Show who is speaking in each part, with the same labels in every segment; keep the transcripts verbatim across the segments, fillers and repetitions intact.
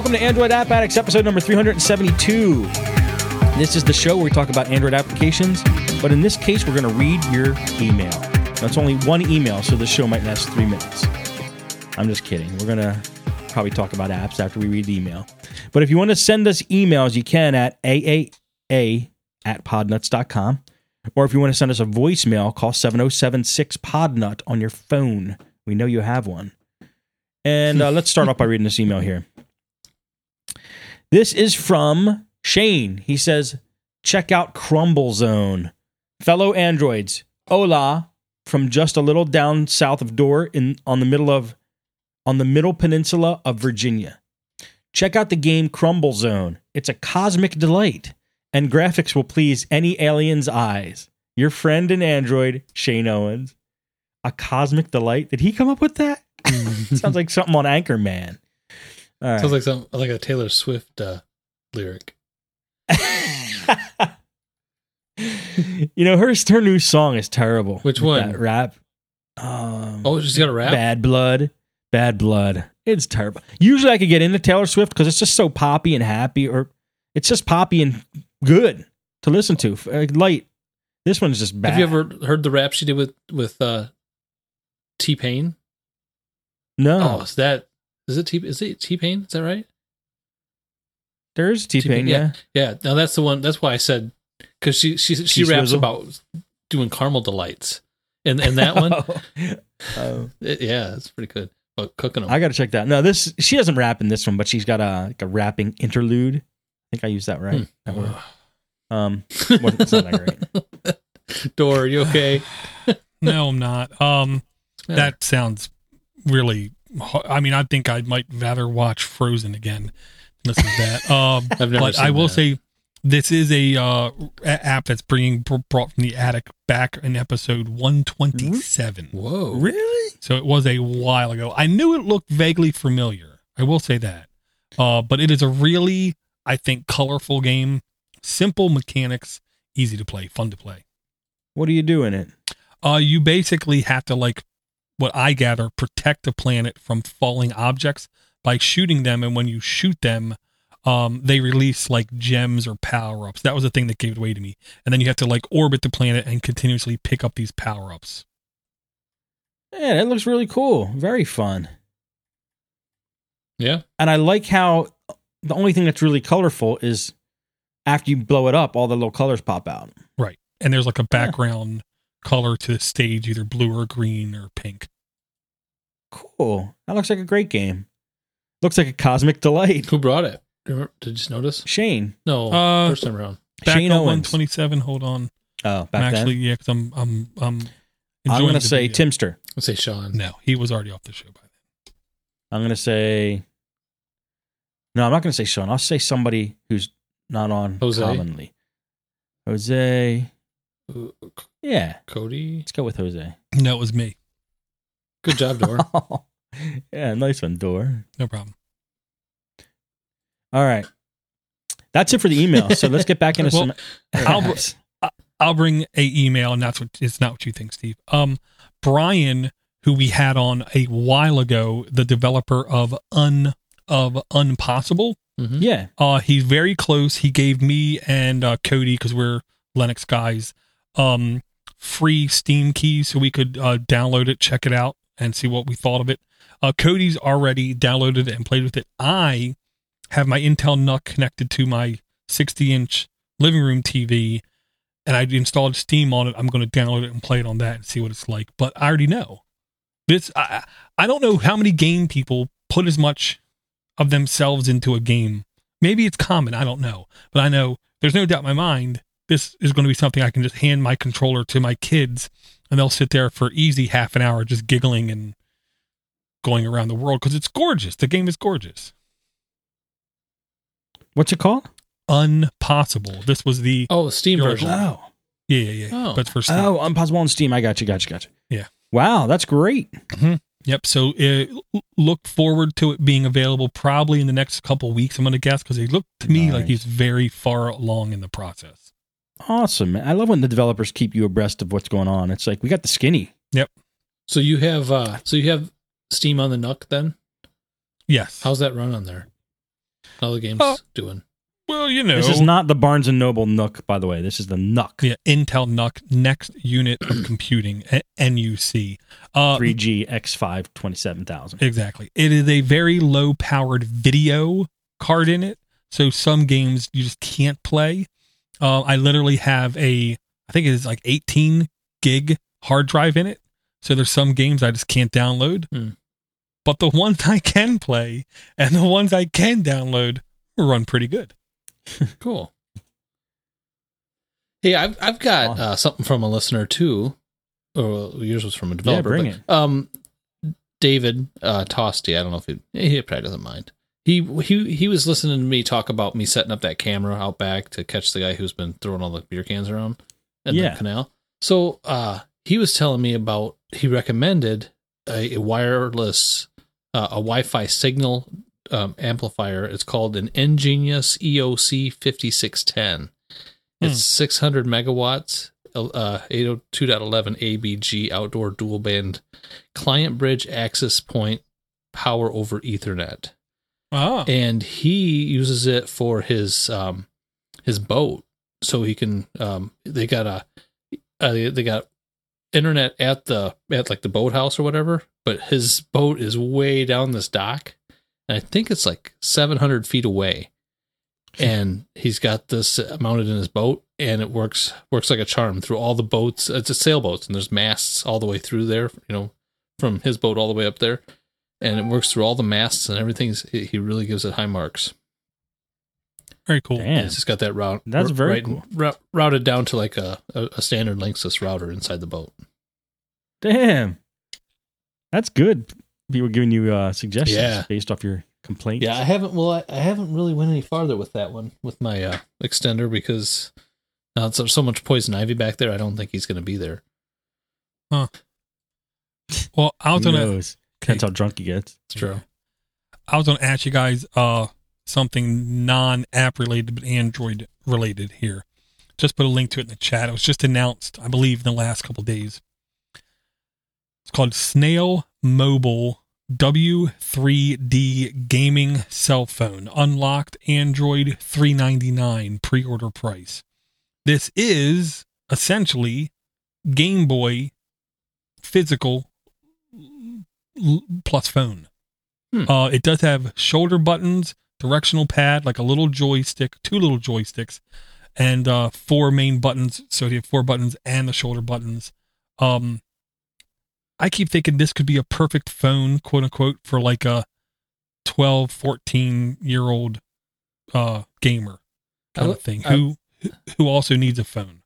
Speaker 1: welcome to Android App Addicts, episode number three hundred seventy-two. This is the show where we talk about Android applications, but in this case, we're going to read your email. Now, it's only one email, so this show might last three minutes. I'm just kidding. We're going to probably talk about apps after we read the email. But if you want to send us emails, you can at A A A at podnuts dot com. Or if you want to send us a voicemail, call seven oh seven six podnut on your phone. We know you have one. And uh, let's start off by reading this email here. This is from Shane. He says, check out Crumble Zone. Fellow androids, hola, from just a little down south of Dorr in on the middle of on the middle peninsula of Virginia. Check out the game Crumble Zone. It's a cosmic delight, and graphics will please any alien's eyes. Your friend and android, Shane Owens. A cosmic delight? Did he come up with that? Sounds like something on Anchorman. All right.
Speaker 2: Sounds like some like a Taylor Swift uh, lyric.
Speaker 1: You know, her her new song is terrible.
Speaker 2: Which one?
Speaker 1: That rap. Um,
Speaker 2: oh, she's got a rap?
Speaker 1: Bad Blood. Bad Blood. It's terrible. Usually I could get into Taylor Swift because it's just so poppy and happy, or it's just poppy and good to listen to. Light. This one's just bad.
Speaker 2: Have you ever heard the rap she did with, with uh, T-Pain?
Speaker 1: No.
Speaker 2: Oh, is that... Is it T? Is it T-Pain? Is that right?
Speaker 1: There's T-Pain, T-Pain yeah.
Speaker 2: yeah. Yeah. Now that's the one. That's why I said because she she she, she raps swizzle. About doing caramel delights, and and that one, oh. Oh. It, yeah, it's pretty good. But cooking them,
Speaker 1: I got to check that. No, this she doesn't rap in this one, but she's got a like a rapping interlude. I think I used that right. Hmm. That word. Um, well, it's not that great.
Speaker 2: Dor, are you okay?
Speaker 3: No, I'm not. Um, that sounds really. I mean, I think I might rather watch Frozen again than listen to that. Um,
Speaker 2: I've never
Speaker 3: but
Speaker 2: seen
Speaker 3: I will
Speaker 2: that.
Speaker 3: say this is a uh, app that's bringing brought from the attic back in episode one twenty-seven.
Speaker 2: Whoa,
Speaker 1: really?
Speaker 3: So it was a while ago. I knew it looked vaguely familiar. I will say that. Uh, but it is a really, I think, colorful game. Simple mechanics, easy to play, fun to play.
Speaker 1: What do you do in it?
Speaker 3: Uh, you basically have to, like, what I gather, protect the planet from falling objects by shooting them. And when you shoot them, um, they release like gems or power-ups. That was the thing that gave it away to me. And then you have to like orbit the planet and continuously pick up these power-ups.
Speaker 1: Yeah, that looks really cool. Very fun.
Speaker 2: Yeah.
Speaker 1: And I like how the only thing that's really colorful is after you blow it up, all the little colors pop out.
Speaker 3: Right. And there's like a background yeah. color to the stage, either blue or green or pink.
Speaker 1: Cool. That looks like a great game. Looks like a cosmic delight.
Speaker 2: Who brought it? Did you just notice?
Speaker 1: Shane.
Speaker 2: No,
Speaker 3: uh,
Speaker 2: first time around.
Speaker 3: Back
Speaker 1: Shane
Speaker 3: on
Speaker 1: Owens.
Speaker 3: one twenty-seven. Hold on.
Speaker 1: Oh, back
Speaker 3: I'm actually,
Speaker 1: then?
Speaker 3: yeah, because I'm, I'm, I'm.
Speaker 1: I'm going to say
Speaker 3: video.
Speaker 1: Timster.
Speaker 2: Let's say Sean.
Speaker 3: No, he was already off the show by then.
Speaker 1: I'm going to say. No, I'm not going to say Sean. I'll say somebody who's not on
Speaker 2: Jose?
Speaker 1: commonly. Jose. Yeah.
Speaker 2: Cody.
Speaker 1: Let's go with Jose.
Speaker 3: No, it was me.
Speaker 2: Good job, Dor.
Speaker 1: Yeah, nice one, Dor.
Speaker 3: No problem.
Speaker 1: All right. That's it for the email. So let's get back into
Speaker 3: well,
Speaker 1: some.
Speaker 3: I'll, br- I'll bring a email, and that's what it's not what you think, Steve. Um, Brian, who we had on a while ago, the developer of Un of Unpossible.
Speaker 2: Mm-hmm.
Speaker 1: Yeah.
Speaker 3: Uh, he's very close. He gave me and uh, Cody, because we're Linux guys, um, free Steam keys so we could uh, download it, check it out, and see what we thought of it. Uh, Cody's already downloaded it and played with it. I have my Intel N U C connected to my sixty inch living room T V, and I installed Steam on it. I'm going to download it and play it on that and see what it's like. But I already know. This I, I don't know how many game people put as much of themselves into a game. Maybe it's common, I don't know. But I know there's no doubt in my mind this is going to be something I can just hand my controller to my kids, and they'll sit there for easy half an hour just giggling and going around the world, because it's gorgeous. The game is gorgeous.
Speaker 1: What's it called?
Speaker 3: Unpossible. This was the
Speaker 2: oh Steam version.
Speaker 1: Oh.
Speaker 3: Yeah, yeah, yeah.
Speaker 2: Oh.
Speaker 3: But for Steam.
Speaker 1: Oh, Unpossible on Steam. I got you, got you, got you.
Speaker 3: Yeah.
Speaker 1: Wow, that's great.
Speaker 3: Mm-hmm. Yep. So uh, look forward to it being available probably in the next couple weeks, I'm going to guess, because it looked to me
Speaker 1: nice.
Speaker 3: like he's very far along in the process.
Speaker 1: Awesome, man. I love when the developers keep you abreast of what's going on. It's like, we got the skinny.
Speaker 3: Yep.
Speaker 2: So you have uh, so you have Steam on the N U C then?
Speaker 3: Yes.
Speaker 2: How's that run on there? How the game's
Speaker 3: uh,
Speaker 2: doing?
Speaker 3: Well, you know.
Speaker 1: This is not the Barnes and Noble Nook, by the way. This is the Nook.
Speaker 3: Yeah, Intel N U C, Next Unit of Computing, N U C. Uh,
Speaker 1: three G X five twenty-seven thousand.
Speaker 3: Exactly. It is a very low-powered video card in it, so some games you just can't play. Uh, I literally have a, I think it's like eighteen gig hard drive in it, so there's some games I just can't download.
Speaker 2: Hmm.
Speaker 3: But the ones I can play and the ones I can download run pretty good.
Speaker 2: Cool. Hey, I've I've got uh, something from a listener too. Or yours was from a developer.
Speaker 1: Yeah, bring
Speaker 2: but,
Speaker 1: it.
Speaker 2: Um, David uh, Tosti. I don't know if he he probably doesn't mind. He he he was listening to me talk about me setting up that camera out back to catch the guy who's been throwing all the beer cans around in
Speaker 1: Yeah.
Speaker 2: the canal. So uh, he was telling me about. He recommended a, a wireless, uh, a Wi-Fi signal um, amplifier. It's called an Ingenious E O C fifty-six ten. It's
Speaker 3: Hmm.
Speaker 2: six hundred megawatts, uh, eight oh two dot eleven A B G outdoor dual band client bridge access point power over Ethernet.
Speaker 3: Ah.
Speaker 2: And he uses it for his um, his boat, so he can. Um, they got a uh, they got internet at the at like the boathouse or whatever, but his boat is way down this dock, and I think it's like seven hundred feet away. And he's got this mounted in his boat, and it works works like a charm through all the boats. It's a sailboat, and there's masts all the way through there. You know, from his boat all the way up there, and it works through all the masts and everything. He really gives it high marks.
Speaker 3: Very cool.
Speaker 1: Damn.
Speaker 2: It's just got that route.
Speaker 1: That's very
Speaker 2: right,
Speaker 1: cool.
Speaker 2: r- routed down to like a, a, a standard Linksys router inside the boat.
Speaker 1: Damn. That's good. People giving you uh, suggestions
Speaker 2: Yeah.
Speaker 1: based off your complaints.
Speaker 2: Yeah, I haven't. Well, I, I haven't really went any farther with that one with my uh, extender because now there's so much poison ivy back there. I don't think he's going to be there.
Speaker 3: Huh. Well, I was
Speaker 1: Who
Speaker 3: gonna.
Speaker 1: knows? Depends how drunk he gets.
Speaker 2: It's true.
Speaker 3: I was gonna ask you guys uh something non-app related but Android related here. Just put a link to it in the chat. It was just announced, I believe, in the last couple of days. It's called Snail Mobile W three D Gaming Cell Phone. Unlocked Android three ninety-nine pre-order price. This is essentially Game Boy physical l- plus phone.
Speaker 2: Hmm.
Speaker 3: Uh, it does have shoulder buttons, directional pad, like a little joystick, two little joysticks, and uh, four main buttons. So you have four buttons and the shoulder buttons. Um, I keep thinking this could be a perfect phone, quote unquote, for like a twelve, fourteen year old uh, gamer kind
Speaker 2: I-
Speaker 3: of thing
Speaker 2: I-
Speaker 3: who who also needs a phone.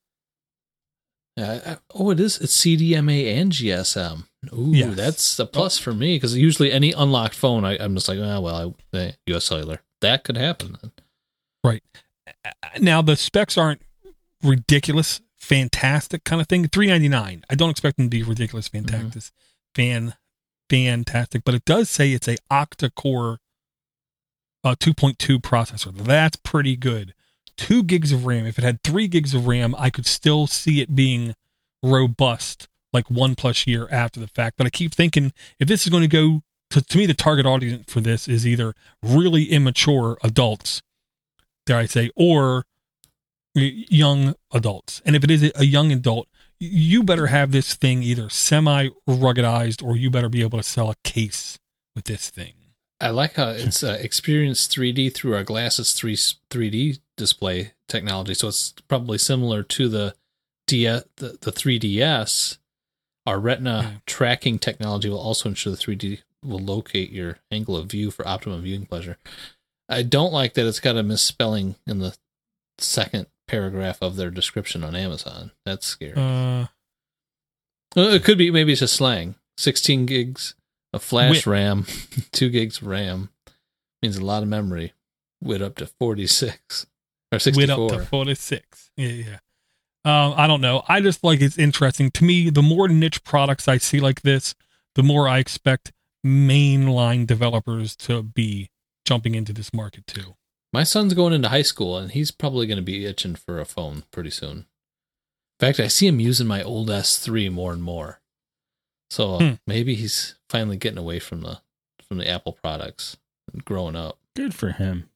Speaker 2: Yeah. I, I- oh, it is. It's C D M A and G S M. Ooh,
Speaker 3: Yes.
Speaker 2: that's a plus for me because usually any unlocked phone, I, I'm just like, oh, well, I, eh, U S Cellular. That could happen.
Speaker 3: Right. Now, the specs aren't ridiculous, fantastic kind of thing. three ninety-nine. I don't expect them to be ridiculous, fantastic, fan, fantastic. But it does say it's a octa-core uh, two point two processor. That's pretty good. Two gigs of RAM. If it had three gigs of RAM, I could still see it being robust like one plus year after the fact. But I keep thinking if this is going to go to, to me, the target audience for this is either really immature adults, dare I say, or young adults. And if it is a young adult, you better have this thing either semi ruggedized or you better be able to sell a case with this thing.
Speaker 2: I like how it's uh, experienced three D through our glasses three three D display technology. So it's probably similar to the D the, the three D S. Our Retina
Speaker 3: Yeah.
Speaker 2: tracking technology will also ensure the three D will locate your angle of view for optimum viewing pleasure. I don't like that it's got a misspelling in the second paragraph of their description on Amazon. That's scary.
Speaker 3: Uh,
Speaker 2: Well, it could be, maybe it's just slang. sixteen gigs of flash
Speaker 3: Wit.
Speaker 2: RAM, two gigs of RAM means a lot of memory. With up to forty-six or
Speaker 3: with
Speaker 2: sixty-four.
Speaker 3: up to forty-six. Yeah, yeah. Um, I don't know. I just like it's interesting. To me, the more niche products I see like this, the more I expect mainline developers to be jumping into this market too.
Speaker 2: My son's going into high school, and he's probably going to be itching for a phone pretty soon. In fact, I see him using my old S three more and more. So uh,
Speaker 3: Hmm.
Speaker 2: maybe he's finally getting away from the from the Apple products and growing up.
Speaker 1: Good for him.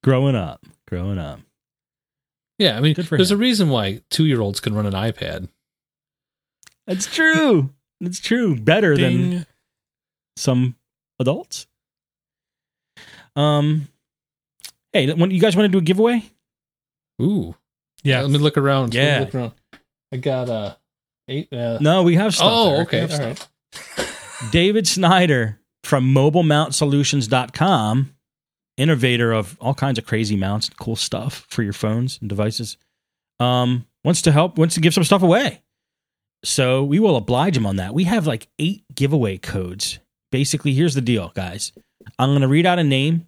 Speaker 1: Growing up. Growing up.
Speaker 2: Yeah, I mean,
Speaker 1: Good for
Speaker 2: there's
Speaker 1: him.
Speaker 2: a reason why two-year-olds can run an iPad.
Speaker 1: That's true. It's true. Better than
Speaker 3: Ding.
Speaker 1: some adults. Um, hey, when you guys want to do a giveaway?
Speaker 2: Ooh.
Speaker 3: Yeah.
Speaker 2: Let me look around. Let me
Speaker 1: Yeah.
Speaker 2: look around. I got uh, eight. Uh,
Speaker 1: No, we have stuff.
Speaker 2: oh,
Speaker 1: Eric. We
Speaker 2: okay.
Speaker 1: have
Speaker 2: All
Speaker 1: stuff.
Speaker 2: right.
Speaker 1: David Snyder from mobile mount solutions dot com, innovator of all kinds of crazy mounts, cool stuff for your phones and devices, um, wants to help, wants to give some stuff away. So we will oblige him on that. We have like eight giveaway codes. Basically, here's the deal, guys. I'm going to read out a name,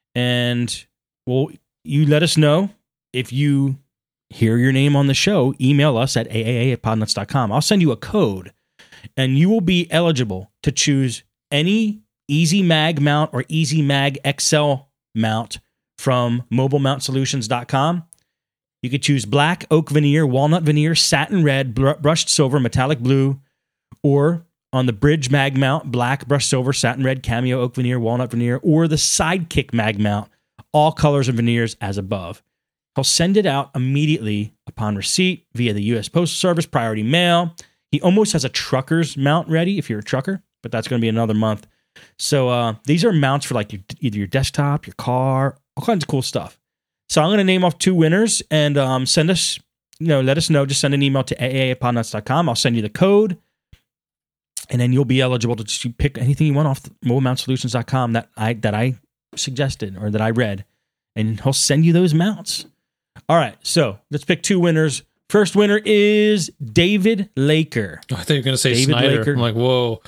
Speaker 1: and well, you let us know if you hear your name on the show. Email us at A A A at podnuts dot com. I'll send you a code, and you will be eligible to choose any Easy Mag mount or Easy Mag X L mount from mobile mount solutions dot com. You could choose black, oak veneer, walnut veneer, satin red, br- brushed silver, metallic blue, or on the bridge mag mount, black, brushed silver, satin red, cameo, oak veneer, walnut veneer, or the sidekick mag mount, all colors and veneers as above. He'll send it out immediately upon receipt via the U S Postal Service, priority mail. He almost has a trucker's mount ready if you're a trucker, but that's going to be another month. So uh, these are mounts for like your, either your desktop, your car, all kinds of cool stuff. So I'm going to name off two winners and um, send us, you know, let us know. Just send an email to A A A at podnuts dot com. I'll send you the code, and then you'll be eligible to just pick anything you want off mobile mount solutions dot com that I that I suggested or that I read, and he'll send you those mounts. All right, so let's pick two winners. First winner is David Laker.
Speaker 2: I thought you were going to say
Speaker 1: David
Speaker 2: Snyder.
Speaker 1: Laker.
Speaker 2: I'm like, whoa.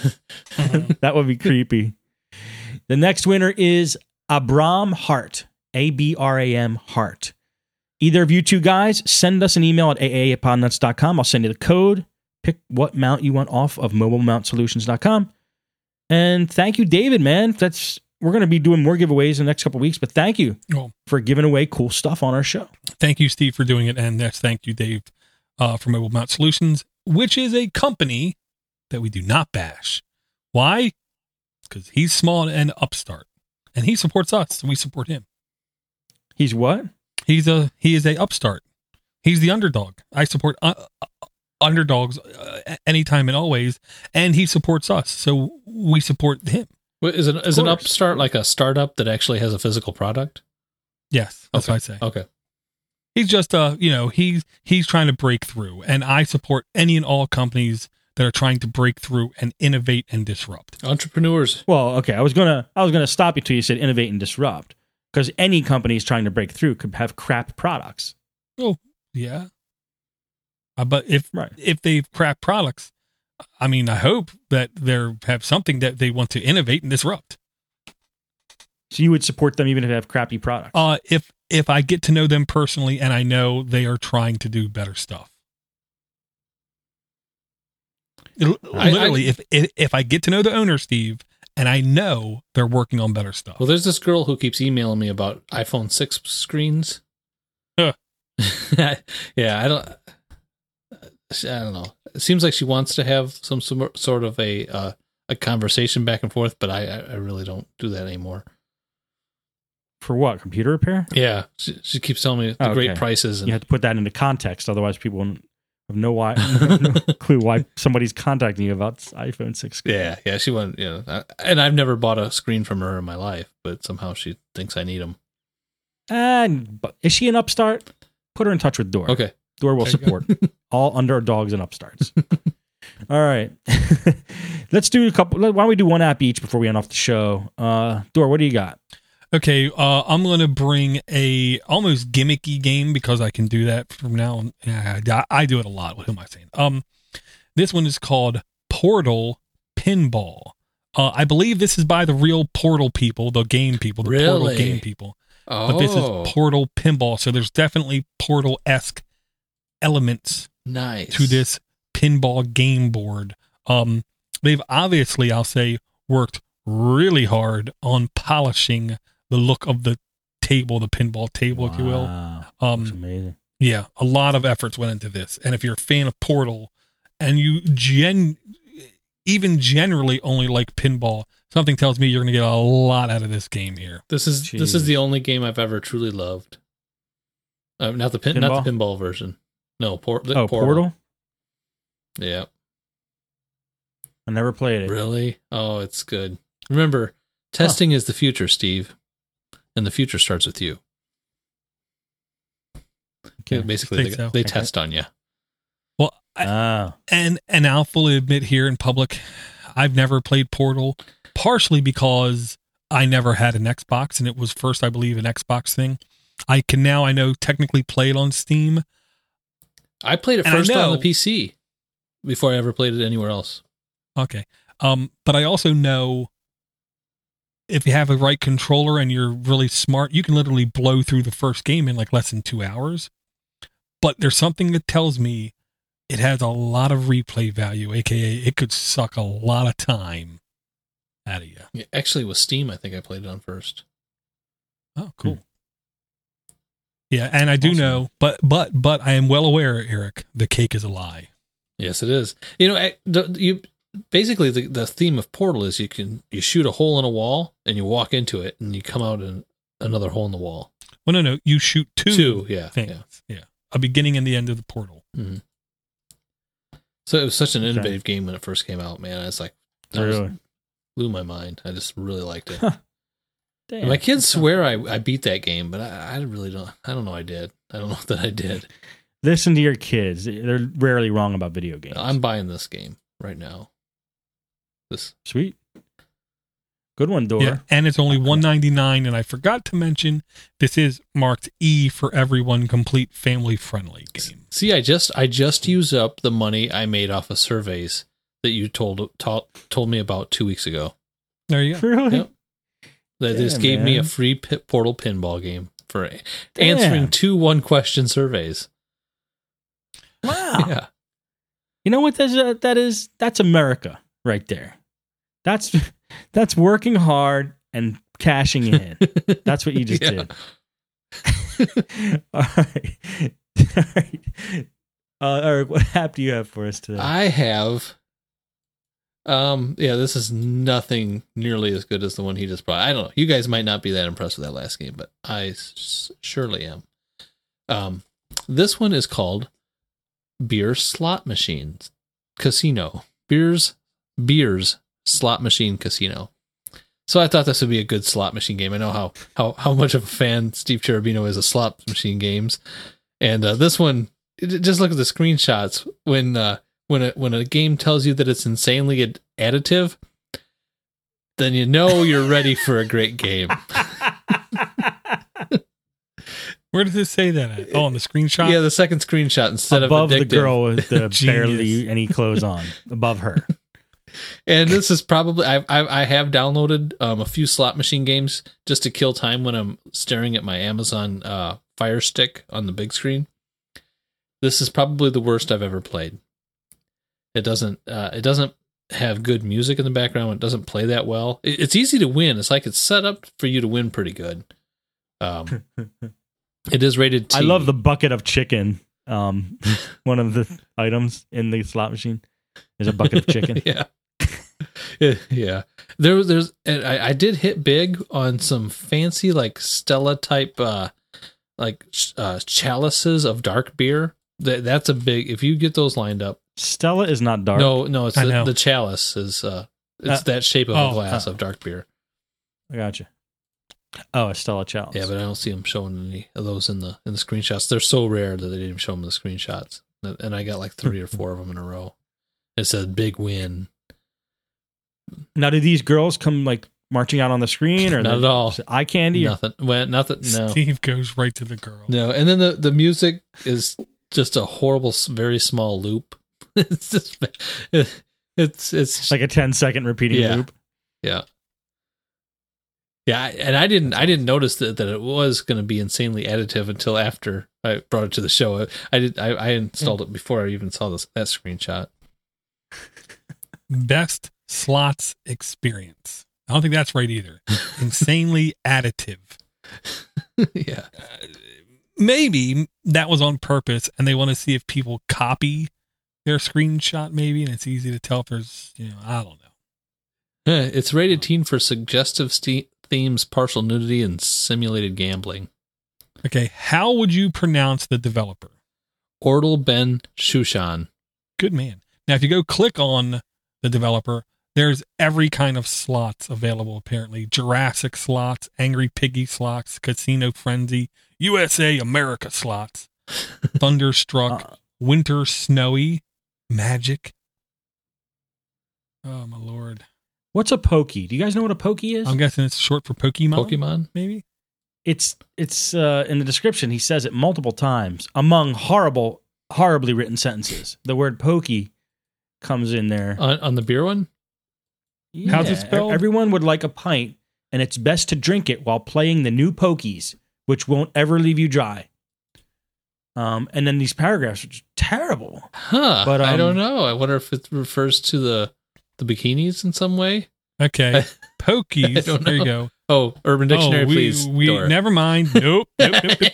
Speaker 1: That would be creepy. The next winner is Abram Hart. A B R A M Hart. Either of you two guys, send us an email at A A A at podnuts dot com. I'll send you the code. Pick what mount you want off of mobile mount solutions dot com. And thank you, David, man. That's we're going to be doing more giveaways in the next couple of weeks, but thank you
Speaker 3: Oh.
Speaker 1: for giving away cool stuff on our show.
Speaker 3: Thank you, Steve, for doing it. And yes, thank you, Dave, uh, for Mobile Mount Solutions, which is a company that we do not bash. Why? Because he's small and upstart, and he supports us, and we support him.
Speaker 1: He's what?
Speaker 3: He's a he is a upstart. He's the underdog. I support uh, uh, underdogs uh, anytime and always, and he supports us, so we support him.
Speaker 2: Wait, is, it, is an
Speaker 1: course.
Speaker 2: upstart like a startup that actually has a physical product?
Speaker 3: Yes, that's
Speaker 2: Okay.
Speaker 3: what I say.
Speaker 2: Okay.
Speaker 3: He's just uh you know he's he's trying to break through, and I support any and all companies that are trying to break through and innovate and disrupt.
Speaker 2: Entrepreneurs.
Speaker 1: Well, okay. I was gonna I was gonna stop you till you said innovate and disrupt, because any company is trying to break through could have crap products.
Speaker 3: Oh yeah, uh, but if
Speaker 1: Right.
Speaker 3: if they've crap products, I mean, I hope that they have something that they want to innovate and disrupt.
Speaker 1: So you would support them even if they have crappy products.
Speaker 3: Uh, if if I get to know them personally and I know they are trying to do better stuff. L-
Speaker 2: I-
Speaker 3: Literally,
Speaker 2: I-
Speaker 3: if, if if I get to know the owner, Steve, and I know they're working on better stuff.
Speaker 2: Well, there's this girl who keeps emailing me about iPhone six screens.
Speaker 3: Huh.
Speaker 2: Yeah, I don't. I don't know. It seems like she wants to have some, some sort of a uh, a conversation back and forth, but I I really don't do that anymore.
Speaker 1: For what? Computer repair?
Speaker 2: Yeah, she, she keeps telling me the
Speaker 1: Okay.
Speaker 2: great prices, and
Speaker 1: You have to put that into context, otherwise people won't have no why no clue why somebody's contacting you about iPhone six.
Speaker 2: yeah, yeah, she wanted, you know, I, and I've never bought a screen from her in my life, but somehow she thinks I need them.
Speaker 1: And but is she an upstart? Put her in touch with Dora.
Speaker 2: Okay,
Speaker 1: Dora will
Speaker 3: There you go.
Speaker 1: support all underdogs and upstarts. All right. Let's do a couple. Why don't we do one app each before we end off the show? Uh, Dora, what do you got?
Speaker 3: Okay, uh, I'm going to bring a almost gimmicky game because I can do that from now on. Yeah, I, I do it a lot. What am I saying? Um, this one is called Portal Pinball. Uh, I believe this is by the real Portal people, the game people, the Portal
Speaker 2: Really?
Speaker 3: game people.
Speaker 2: oh,
Speaker 3: But this is Portal Pinball, so there's definitely Portal-esque elements
Speaker 2: nice
Speaker 3: to this pinball game board. Um, they've obviously, I'll say, worked really hard on polishing the look of the table, the pinball table, if you will.
Speaker 1: Wow. Looks
Speaker 3: Um,
Speaker 1: amazing.
Speaker 3: yeah, a lot of efforts went into this. And if you're a fan of Portal and you gen, even generally only like pinball, something tells me you're going to get a lot out of this game here.
Speaker 2: This is
Speaker 1: Jeez.
Speaker 2: this is the only game I've ever truly loved. Uh, not the pin, not the pinball version. No, por- the
Speaker 1: Oh,
Speaker 2: Portal.
Speaker 1: Portal?
Speaker 2: Yeah,
Speaker 1: I never played it.
Speaker 2: really. Oh, it's good. Remember, testing is the future, Steve, and the future starts with you.
Speaker 1: Okay.
Speaker 2: Basically,
Speaker 3: Think
Speaker 2: they,
Speaker 3: so.
Speaker 2: they
Speaker 1: Okay.
Speaker 2: test on you.
Speaker 3: Well, I,
Speaker 1: Ah.
Speaker 3: and and I'll fully admit here in public, I've never played Portal, partially because I never had an Xbox, and it was first, I believe, an Xbox thing. I can now, I know, technically play it on Steam.
Speaker 2: I played it
Speaker 3: And I
Speaker 2: first on
Speaker 3: know-
Speaker 2: the P C before I ever played it anywhere else.
Speaker 3: Okay. Um, but I also know if you have the right controller and you're really smart, you can literally blow through the first game in like less than two hours. But there's something that tells me it has a lot of replay value, aka it could suck a lot of time out of you.
Speaker 2: Yeah, actually, with Steam, I think I played it on first.
Speaker 3: Oh, cool. Yeah, and I do
Speaker 1: Awesome.
Speaker 3: know, but but but I am well aware, Eric, the cake is a lie.
Speaker 2: Yes, it is. You know, I- the, you basically the, the theme of Portal is you can you shoot a hole in a wall and you walk into it and you come out in another hole in the wall.
Speaker 3: Well, no, no, you shoot two,
Speaker 2: Two, yeah,
Speaker 3: things.
Speaker 2: yeah.
Speaker 3: Yeah, a beginning and the end of the portal.
Speaker 2: Mhm. So it was such an
Speaker 1: Okay.
Speaker 2: innovative game when it first came out, man. I was like, that was-
Speaker 1: Really?
Speaker 2: blew my mind. I just really liked it.
Speaker 1: Damn.
Speaker 2: My kids swear I, I beat that game, but I, I really don't. I don't know. I did. I don't know that I did.
Speaker 1: Listen to your kids. They're rarely wrong about video games.
Speaker 2: I'm buying this game right now. This
Speaker 1: Sweet. Good one, Dora.
Speaker 3: Yeah, and it's only one ninety-nine. And I forgot to mention this is marked E for everyone, complete family friendly game.
Speaker 2: See, I just I just used up the money I made off of surveys that you told told, told me about two weeks ago.
Speaker 3: There you go.
Speaker 1: Really?
Speaker 2: Yep. They just
Speaker 1: Damn,
Speaker 2: gave me a
Speaker 1: man.
Speaker 2: free pit Portal pinball game for
Speaker 1: Damn.
Speaker 2: answering two one question surveys.
Speaker 1: Wow.
Speaker 2: Yeah,
Speaker 1: You know what that is? That is that's America right there. That's that's working hard and cashing in. That's what you just
Speaker 2: Yeah.
Speaker 1: did. All right. All right. Uh, Eric, what app do you have for us today?
Speaker 2: I have. Um, yeah, this is nothing nearly as good as the one he just brought. I don't know. You guys might not be that impressed with that last game, but I s- surely am. Um, this one is called Beer Slot Machines Casino. Beers, Beers Slot Machine Casino. So I thought this would be a good slot machine game. I know how how how much of a fan Steve Cherubino is of slot machine games, and uh, this one, it- just look at the screenshots when. Uh, When a when a game tells you that it's insanely ad- additive, then you know you're ready for a great game.
Speaker 3: Where does it say that at? Oh, on the screenshot?
Speaker 2: Yeah, the second screenshot instead
Speaker 1: Above
Speaker 2: of
Speaker 1: the
Speaker 2: addictive.
Speaker 1: girl with the
Speaker 3: Genius.
Speaker 1: barely any clothes on. Above her.
Speaker 2: And this is probably I I, I have downloaded um, a few slot machine games just to kill time when I'm staring at my Amazon uh, Fire Stick on the big screen. This is probably the worst I've ever played. It doesn't. Uh, it doesn't have good music in the background. It doesn't play that well. It, it's easy to win. It's like it's set up for you to win pretty good. Um, it is rated T.
Speaker 1: I love the bucket of chicken. Um, one of the items in the slot machine is a bucket of chicken.
Speaker 2: yeah, yeah. There, was- there's. And I, I did hit big on some fancy like Stella type, uh, like uh, chalices of dark beer. That that's a big. If you get those lined up.
Speaker 1: Stella is not dark.
Speaker 2: No, no, it's
Speaker 3: I
Speaker 2: the,
Speaker 3: know.
Speaker 2: the chalice is uh it's
Speaker 1: Uh,
Speaker 2: that shape of
Speaker 3: oh,
Speaker 2: a glass
Speaker 1: uh,
Speaker 2: of dark beer.
Speaker 1: I gotcha. Oh, a Stella Chalice.
Speaker 2: Yeah, but I don't see them showing any of those in the in the screenshots. They're so rare that they didn't even show them in the screenshots. And I got like three or four of them in a row. It said big win.
Speaker 1: Now, do these girls come like marching out on the screen, or
Speaker 2: Not
Speaker 1: they-
Speaker 2: at all.
Speaker 1: eye candy? Or,
Speaker 2: Nothing. Well, nothing. No,
Speaker 3: Steve goes right to the girl.
Speaker 2: no. And then the the music is just a horrible, s- very small loop. It's just it, it's it's
Speaker 1: like a ten second repeating
Speaker 2: Yeah.
Speaker 1: loop.
Speaker 2: Yeah. Yeah, I- and I didn't I didn't notice that, that it was going to be insanely additive until after I brought it to the show. I did I, I installed it before I even saw this that screenshot.
Speaker 3: Best slots experience. I don't think that's right either. Insanely additive.
Speaker 2: Yeah.
Speaker 3: Maybe that was on purpose and they want to see if people copy their screenshot maybe, and it's easy to tell if there's, you know, I don't know.
Speaker 2: It's rated teen for suggestive ste- themes, partial nudity, and simulated gambling.
Speaker 3: Okay, how would you pronounce the developer?
Speaker 2: Ortal Ben Shushan.
Speaker 3: Good man. Now, if you go click on the developer, there's every kind of slots available, apparently. Jurassic slots, Angry Piggy slots, Casino Frenzy, U S A America slots, Thunderstruck, uh, Winter Snowy, Magic. Oh, my Lord.
Speaker 1: What's a Pokey? Do you guys know what a Pokey is?
Speaker 3: I'm guessing it's short for Pokemon.
Speaker 2: Pokemon?
Speaker 3: Maybe?
Speaker 1: It's, it's uh, in the description, he says it multiple times. Among horrible, horribly written sentences, the word Pokey comes in there.
Speaker 2: On, on the beer one?
Speaker 1: Yeah.
Speaker 3: How's it spelled?
Speaker 1: Everyone would like a pint, and it's best to drink it while playing the new Pokies, which won't ever leave you dry. Um, and then these paragraphs are just terrible.
Speaker 2: Huh.
Speaker 1: But, um,
Speaker 2: I don't know. I wonder if it refers to the, the bikinis in some way.
Speaker 3: Okay. Pokies. I don't know. There you go.
Speaker 2: Oh, Urban Dictionary,
Speaker 3: oh, we,
Speaker 2: please.
Speaker 3: We, never mind. Nope. Nope. Nope. Nope.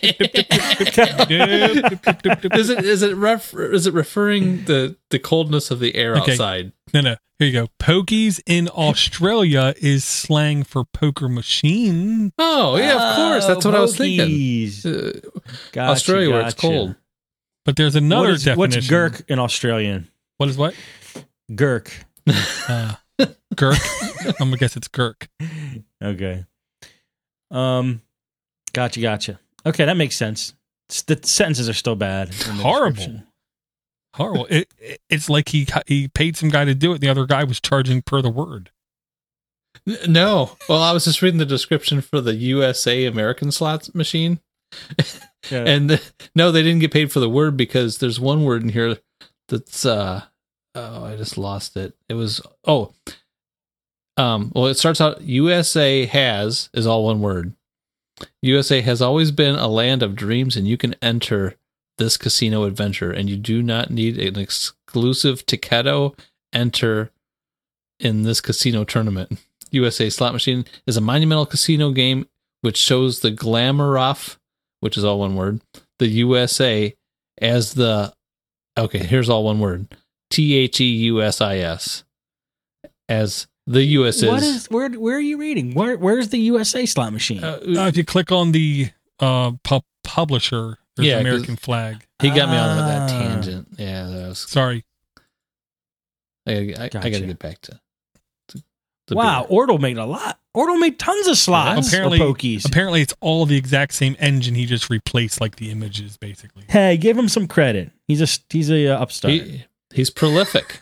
Speaker 3: Nope. Nope. Nope.
Speaker 2: Is it is it ref, is it referring the the coldness of the air
Speaker 3: okay.
Speaker 2: outside?
Speaker 3: No, no. Here you go. Pokies in Australia is slang for poker machine.
Speaker 2: Oh yeah, of course. That's what
Speaker 1: Pokies.
Speaker 2: I was thinking. Uh,
Speaker 1: gotcha,
Speaker 2: Australia,
Speaker 1: gotcha.
Speaker 2: where it's cold.
Speaker 3: But there's another
Speaker 1: what is,
Speaker 3: definition.
Speaker 1: What's Gurk in Australian?
Speaker 3: What is what?
Speaker 1: Gurk.
Speaker 3: Uh, Gurk. I'm gonna guess it's Gurk.
Speaker 1: Okay. Um, gotcha, gotcha. Okay, that makes sense. The sentences are still bad.
Speaker 3: Horrible. Horrible. It, it, it's like he he paid some guy to do it. The other guy was charging per the word.
Speaker 2: No. Well, I was just reading the description for the U S A American slots machine. Yeah. And the, no, they didn't get paid for the word because there's one word in here that's, uh, oh, I just lost it. It was, oh, um, well, it starts out, U S A has is all one word. U S A has always been a land of dreams, and you can enter this casino adventure, and you do not need an exclusive Ticketo enter in this casino tournament. U S A Slot Machine is a monumental casino game which shows the Glamouraf, which is all one word, the U S A as the, okay, here's all one word, T H E U S I S, as the U S is.
Speaker 1: What is where? Where are you reading? Where? Where's the U S A slot machine?
Speaker 3: Uh, uh, if you click on the uh, pu- publisher, there's
Speaker 2: yeah,
Speaker 3: an American flag.
Speaker 2: He got me on with that
Speaker 1: Ah.
Speaker 2: tangent. Yeah, that was
Speaker 3: sorry.
Speaker 2: I, I,
Speaker 1: Gotcha.
Speaker 2: I got to get back to. to the
Speaker 1: Wow,
Speaker 2: beer.
Speaker 1: Ortal made a lot. Ortal made tons of slots.
Speaker 3: Apparently,
Speaker 1: or Pokies.
Speaker 3: apparently, it's all the exact same engine. He just replaced like the images, basically.
Speaker 1: Hey, give him some credit. He's a he's a uh, upstart.
Speaker 2: He, he's prolific.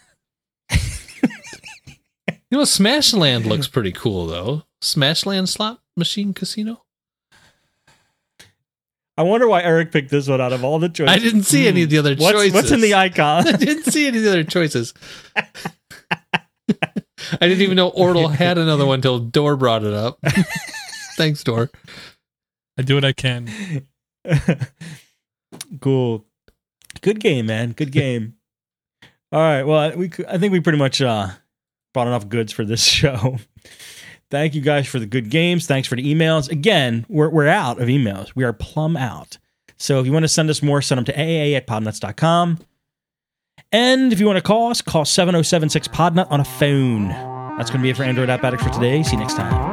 Speaker 2: You know, Smashland looks pretty cool though. Smashland slot machine casino.
Speaker 1: I wonder why Eric picked this one out of all the choices.
Speaker 2: I didn't see any of the other
Speaker 1: what's,
Speaker 2: choices.
Speaker 1: What's in the icon?
Speaker 2: I didn't see any of the other choices. I didn't even know Ortal had another one until Dor brought it up. Thanks, Dor.
Speaker 3: I do what I can.
Speaker 1: Cool. Good game, man. Good game. All right. Well, we I think we pretty much uh, brought enough goods for this show. Thank you guys for the good games. Thanks for the emails. Again, we're we're out of emails. We are plumb out. So if you want to send us more, send them to A A at podnuts dot com. And if you want to call us, call seven oh seven six podnut on a phone. That's going to be it for Android App Addicts for today. See you next time.